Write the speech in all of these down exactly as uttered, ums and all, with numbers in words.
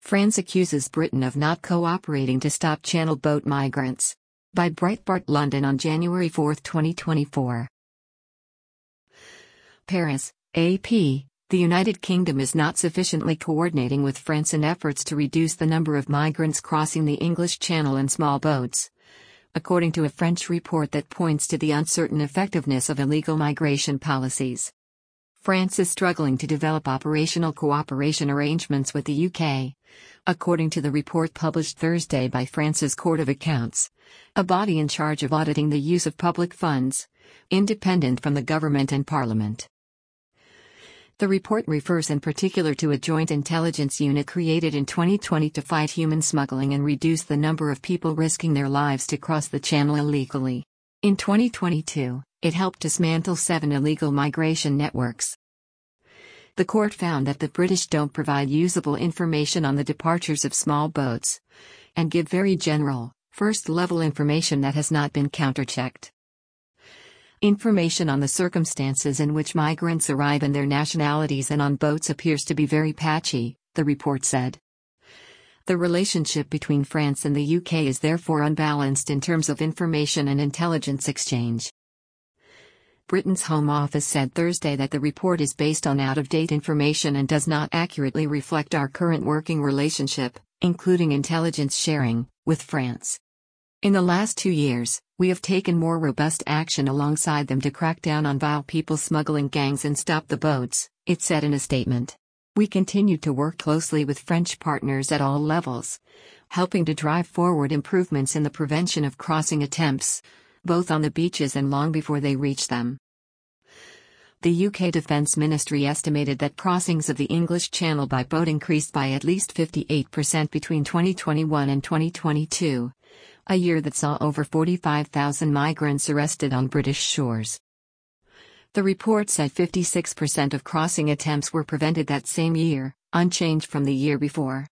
France accuses Britain of not cooperating to stop Channel boat migrants. By Breitbart London on January fourth, twenty twenty-four. Paris, A P. The United Kingdom is not sufficiently coordinating with France in efforts to reduce the number of migrants crossing the English Channel in small boats, according to a French report that points to the uncertain effectiveness of illegal migration policies. France is struggling to develop operational cooperation arrangements with the U K, according to the report published Thursday by France's Court of Accounts, a body in charge of auditing the use of public funds, independent from the government and parliament. The report refers in particular to a joint intelligence unit created in twenty twenty to fight human smuggling and reduce the number of people risking their lives to cross the channel illegally. In twenty twenty-two, it helped dismantle seven illegal migration networks. The court found that the British don't provide usable information on the departures of small boats, and give very general, first-level information that has not been counter-checked. Information on the circumstances in which migrants arrive and their nationalities and on boats appears to be very patchy, the report said. The relationship between France and the U K is therefore unbalanced in terms of information and intelligence exchange. Britain's Home Office said Thursday that the report is based on out-of-date information and does not accurately reflect our current working relationship, including intelligence sharing, with France. In the last two years, we have taken more robust action alongside them to crack down on vile people smuggling gangs and stop the boats, it said in a statement. We continue to work closely with French partners at all levels, helping to drive forward improvements in the prevention of crossing attempts, both on the beaches and long before they reach them. The U K Defence Ministry estimated that crossings of the English Channel by boat increased by at least fifty-eight percent between twenty twenty-one and twenty twenty-two, a year that saw over forty-five thousand migrants arrested on British shores. The report said fifty-six percent of crossing attempts were prevented that same year, unchanged from the year before.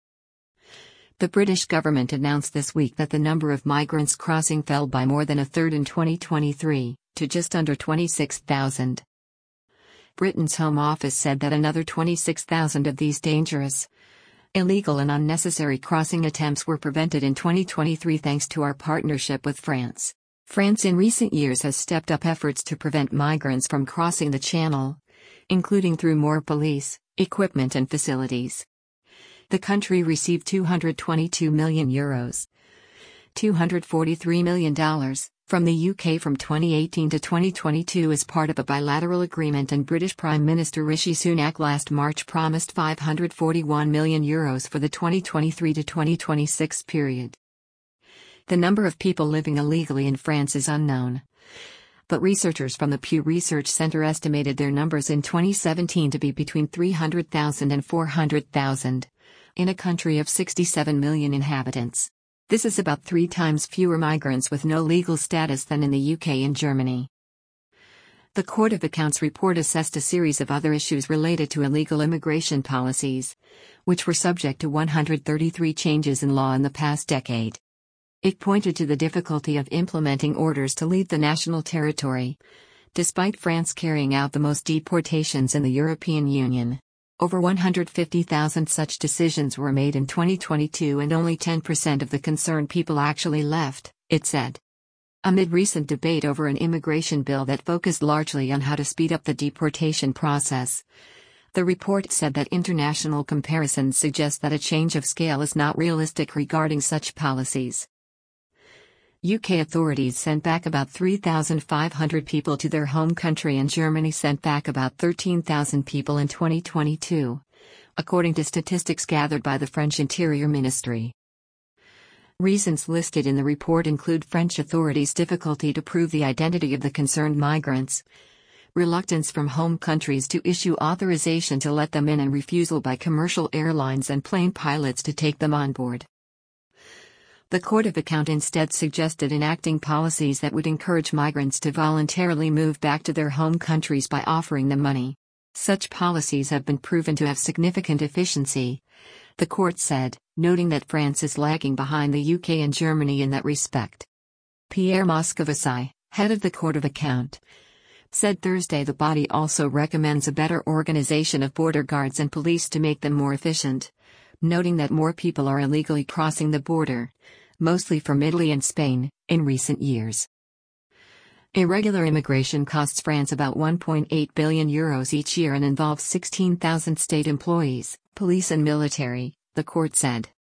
The British government announced this week that the number of migrants crossing fell by more than a third in twenty twenty-three, to just under twenty-six thousand. Britain's Home Office said that another twenty-six thousand of these dangerous, illegal and unnecessary crossing attempts were prevented in twenty twenty-three thanks to our partnership with France. France in recent years has stepped up efforts to prevent migrants from crossing the channel, including through more police, equipment and facilities. The country received two hundred twenty-two million euros, two hundred forty-three million dollars, from the U K from twenty eighteen to twenty twenty-two as part of a bilateral agreement, and British Prime Minister Rishi Sunak last March promised five hundred forty-one million euros for the twenty twenty-three to twenty twenty-six period. The number of people living illegally in France is unknown, but researchers from the Pew Research Center estimated their numbers in twenty seventeen to be between three hundred thousand and four hundred thousand, in a country of sixty-seven million inhabitants. This is about three times fewer migrants with no legal status than in the U K and Germany. The Court of Accounts report assessed a series of other issues related to illegal immigration policies, which were subject to one hundred thirty-three changes in law in the past decade. It pointed to the difficulty of implementing orders to leave the national territory, despite France carrying out the most deportations in the European Union. Over one hundred fifty thousand such decisions were made in twenty twenty-two and only ten percent of the concerned people actually left, it said. Amid recent debate over an immigration bill that focused largely on how to speed up the deportation process, the report said that international comparisons suggest that a change of scale is not realistic regarding such policies. U K authorities sent back about three thousand five hundred people to their home country, and Germany sent back about thirteen thousand people in twenty twenty-two, according to statistics gathered by the French Interior Ministry. Reasons listed in the report include French authorities' difficulty to prove the identity of the concerned migrants, reluctance from home countries to issue authorization to let them in, and refusal by commercial airlines and plane pilots to take them on board. The Court of Account instead suggested enacting policies that would encourage migrants to voluntarily move back to their home countries by offering them money. Such policies have been proven to have significant efficiency, the court said, noting that France is lagging behind the U K and Germany in that respect. Pierre Moscovici, head of the Court of Account, said Thursday the body also recommends a better organization of border guards and police to make them more efficient, noting that more people are illegally crossing the border, mostly from Italy and Spain, in recent years. Irregular immigration costs France about one point eight billion euros each year and involves sixteen thousand state employees, police and military, the court said.